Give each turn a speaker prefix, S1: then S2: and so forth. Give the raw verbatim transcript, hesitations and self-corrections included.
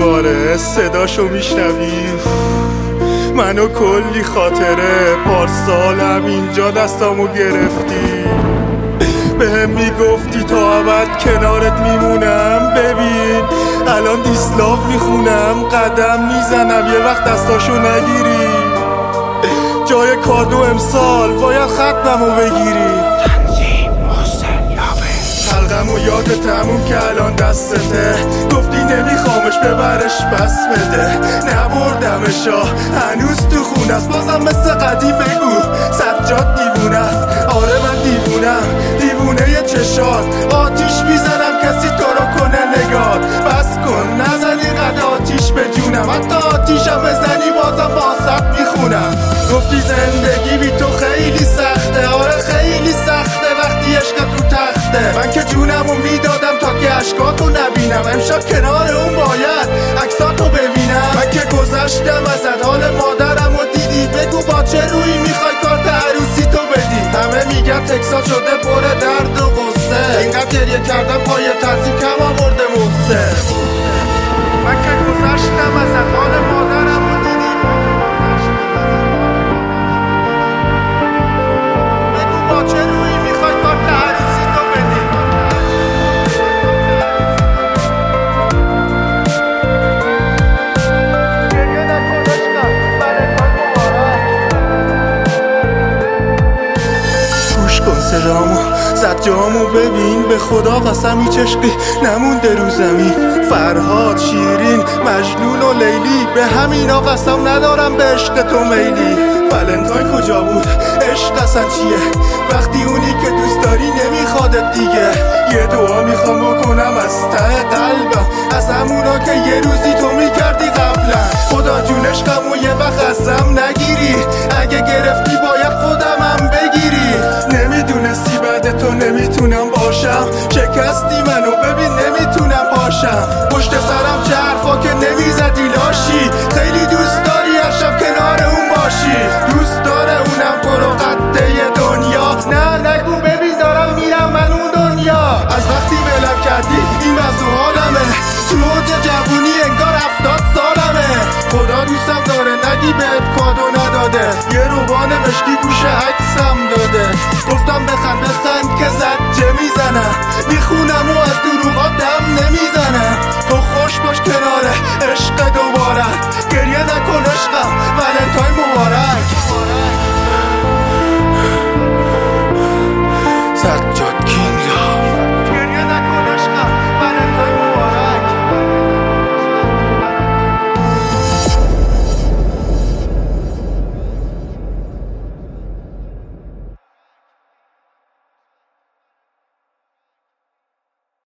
S1: باره صداشو میشنوی منو کلی خاطره پارسال همینجا دستامو گرفتی بهم میگفتی تا ابد کنارت میمونم ببین الان دیسلاف میخونم قدم میزنم یه وقت دستاشو نگیری جای کادو امسال باید ختممو بگیری حلقم و یادتمون که الان دستته گفتی نمیخوامش ببرش بس بده نبردمشا هنوز تو خونه است بازم مثل قدیم بگو سجاد دیوونه است آره من دیوونم دیوونه چشات آتیش میزنم کسی تو رو کنه نگار بس کن نزنی قد آتیش به جونم حتی آتیشم بزنی بازم واسط میخونم گفتی زندگی بی تو خیلی سخته آره خیلی سخته وقتی عشقت رو تخته من که جونمو میدادم تا که عشقاتو نبینم امشب کنار اون باید عکساتو ببینم من که گذشتم ازت حال مادرمو دیدی بگو با چه روی میخوای کارت عروسی تو بدی همه میگن تکساس شده پر درد و غصه اینقدر گریه کردم پای ترسی کم آورده محسن من که گذشتم ازت حال مادرمو دیدی بگو با چه روی میخوای کارت عروسی تو بدی گریه نکن عشقم ولنتاین مبارک گوش کن صدامو زجامو ببین به خدا قسم هیچ عشقی نمونده رو زمین فرهاد شیرین مجنون و لیلی به همینا قسم ندارم به عشق تو میلی ولنتاین کجا بود عشق اصلا چیه وقتی اونی که دوست داری نمیخوادت دیگه یه دعا میخوام بکنم از ته قلبم از همونا که یه روزی تو میکردی قبلا خدا جون عشقمو یه وقت ازم نگیری اگه گرفتی باید خودمم بگیری نمیدونستی بعد تو نمیتونم باشم شکستی منو ببین نمیتونم باشم پشت سرم چه حرفا که نمیزدی لاشی خیلی دوست داری هر شب کنار اون باشی دوست داره اونم تو رو قده دنیا نه نگو ببین دارم میرم من اون دنیا از وقتی ولم کردی این وضع حالمه تو اوج جوونی انگار هفتاد سالمه خدا دوستم داره نگی بهت کادو نداده یه روبان مشکی گوشه عکسم